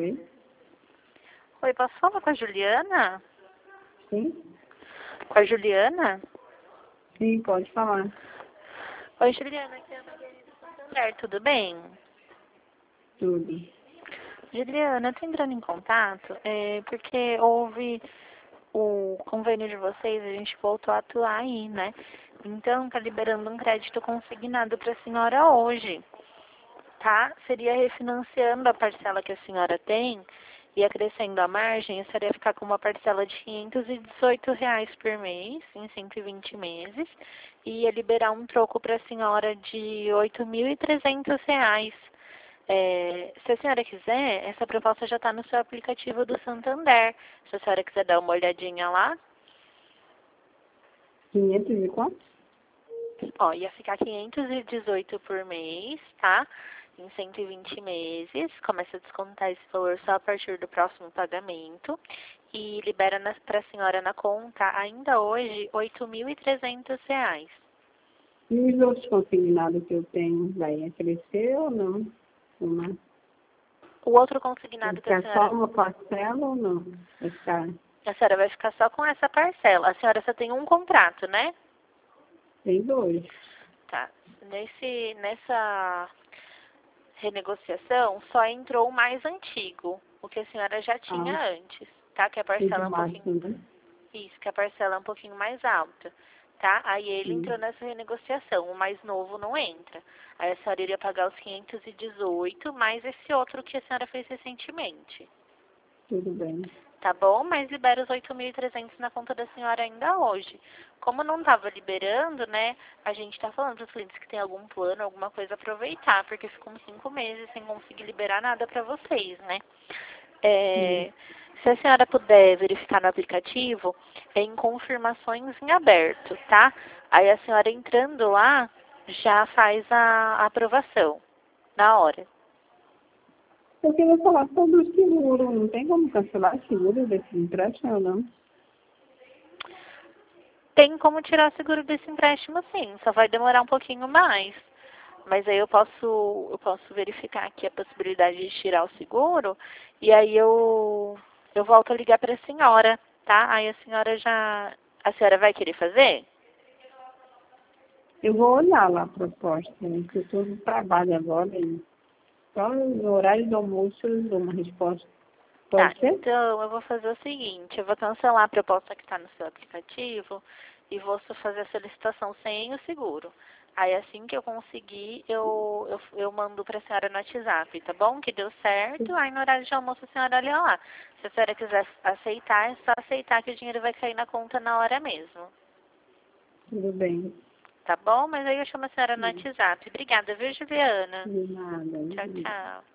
Oi? Oi, posso falar com a Juliana? Sim? Com a Juliana? Sim, pode falar. Oi, Juliana, aqui é a Maria do Santander, tudo bem? Tudo. Juliana, eu tô entrando em contato porque houve o convênio de vocês, a gente voltou a atuar aí, né? Então, tá liberando um crédito consignado para a senhora hoje, tá? Seria refinanciando a parcela que a senhora tem e acrescendo a margem, a senhora ia ficar com uma parcela de R$ 518 por mês, em 120 meses, e ia liberar um troco para a senhora de R$ 8.300. Se a senhora quiser, essa proposta já está no seu aplicativo do Santander. Se a senhora quiser dar uma olhadinha lá, 500 e quanto? ó, ia ficar 518 por mês, tá? Em 120 meses. Começa a descontar esse valor só a partir do próximo pagamento. E libera para a senhora na conta, ainda hoje, R$ 8.300. E os outros consignados que eu tenho, vai crescer ou não? Uma. O outro Vai consignado que a ficar só senhora... uma parcela ou não? Vai ficar... A senhora vai ficar só com essa parcela. A senhora só tem um contrato, né? Tem dois. Tá. Nessa renegociação, só entrou o mais antigo, o que a senhora já Ah, tinha antes, tá? Que a tem de parcela é um baixo, pouquinho... né? Isso, que a parcela é um pouquinho mais alta, tá? Aí ele entrou Sim, nessa renegociação, o mais novo não entra. Aí a senhora iria pagar os 518, mais esse outro que a senhora fez recentemente. tudo bem. Tá bom? Mas libera os 8.300 na conta da senhora ainda hoje. Como não estava liberando, né, a gente está falando para os clientes que tem algum plano, alguma coisa, aproveitar, porque ficam 5 meses sem conseguir liberar nada para vocês, né? Sim. Se a senhora puder verificar no aplicativo, é em confirmações em aberto, tá? Aí a senhora entrando lá, já faz a aprovação, na hora. Eu queria falar sobre o seguro. Não tem como cancelar o seguro desse empréstimo, não? Tem como tirar o seguro desse empréstimo, sim, só vai demorar um pouquinho mais. Mas aí eu posso verificar aqui a possibilidade de tirar o seguro e aí eu volto a ligar para a senhora, tá? Aí a senhora vai querer fazer? Eu vou olhar lá a proposta, né? Porque eu estou no trabalho agora e só no horário do almoço eu dou uma resposta. Tá, Pode ser? então eu vou fazer o seguinte, eu vou cancelar a proposta que está no seu aplicativo e vou só fazer a solicitação sem o seguro. Aí assim que eu conseguir, eu mando para a senhora no WhatsApp, tá bom? Que deu certo, aí no horário de almoço a senhora olha lá. Se a senhora quiser aceitar, é só aceitar que o dinheiro vai cair na conta na hora mesmo. Tudo bem. Tá bom? Mas aí eu chamo a senhora no Sim. WhatsApp. Obrigada, viu, Juliana? De nada. Tchau, tchau.